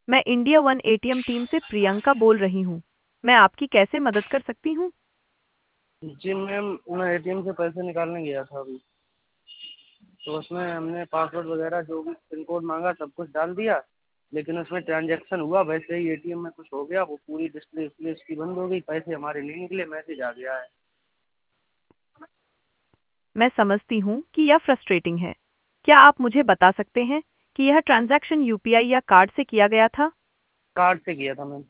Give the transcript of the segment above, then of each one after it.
मैं India one ATM team से प्रियंका बोल रही हूँ। मैं आपकी कैसे मदद कर सकती हूँ? जी मैम, मैं एटीएम से पैसे निकालने गया था अभी। तो उसमें हमने पासवर्ड वगैरह जो भी पिन कोड मांगा सब कुछ डाल दिया। लेकिन उसमें ट्रांजैक्शन हुआ, वैसे ही एटीएम में कुछ हो गया, वो पूरी डिस्प्ले उस्प्ले उसकी बंद हो गई, पैसे हमारे नहीं निकले, मैसेज आ गया है। मैं समझती हूँ कि यह फ्रस्ट्रेटिंग है। क्या आप मुझे बता सकते हैं कि यह ट्रांजैक्शन यूपीआई या कार्ड से किया गया था? कार्ड से किया था मैम।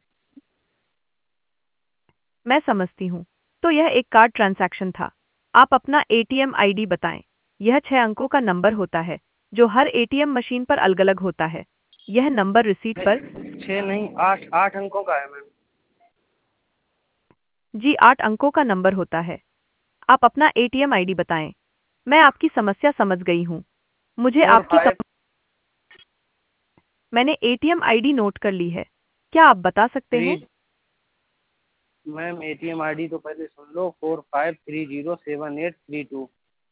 मैं समझती हूँ। तो यह एक कार्ड ट्रांजैक्शन था। आप अपना एटीएम आईडी बताएं। यह 6 अंकों का नंबर होता है, जो हर एटीएम मशीन पर अलग-अलग होता है। यह नंबर रिसीट पर 6 नहीं, 8 8 अंकों का है मैम। जी 8 अंकों का नंबर होता है। आप अपना एटीएम आईडी बताएं। मैं आपकी समस्या समझ गई हूँ। मुझे फोर आपकी फाइव मैंने एटीएम आईडी नोट कर ली है। क्या आप बता सकते थ्री हैं? मैम एटीएम आईडी तो पहले सुन लो, 45307832।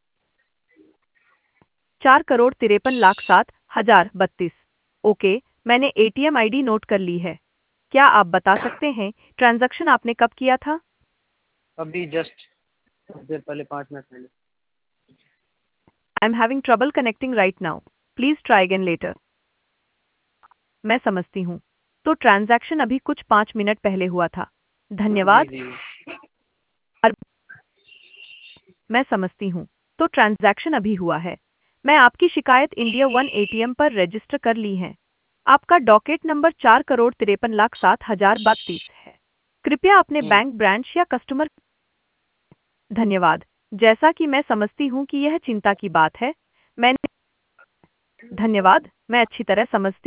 4,53,07,032। ओके, मैंने एटीएम आईडी नोट कर ली है। क्या आप बता सकते हैं ट्रांजैक्शन आपने कब किया था? अभी जस्ट कुछ देर पहले, 5 मिनट पहले। I am having trouble connecting right now. Please try again later. मैं समझती हूँ। तो ट्रांजैक्शन अभी कुछ 5 मिनट पहले हुआ था। जी धन्यवाद। जी। और मैं समझती हूँ। तो ट्रांजैक्शन अभी हुआ है। मैं आपकी शिकायत इंडिया वन एटीएम पर रजिस्टर कर ली है। आपका डॉकेट नंबर 4,53,07,032 है। कृपया अपने बैंक ब्रांच या कस्टमर धन्यवाद। जैसा कि मैं समझती हूँ कि यह चिंता की बात है। मैंने धन्यवाद। मैं अच्छी तरह समझती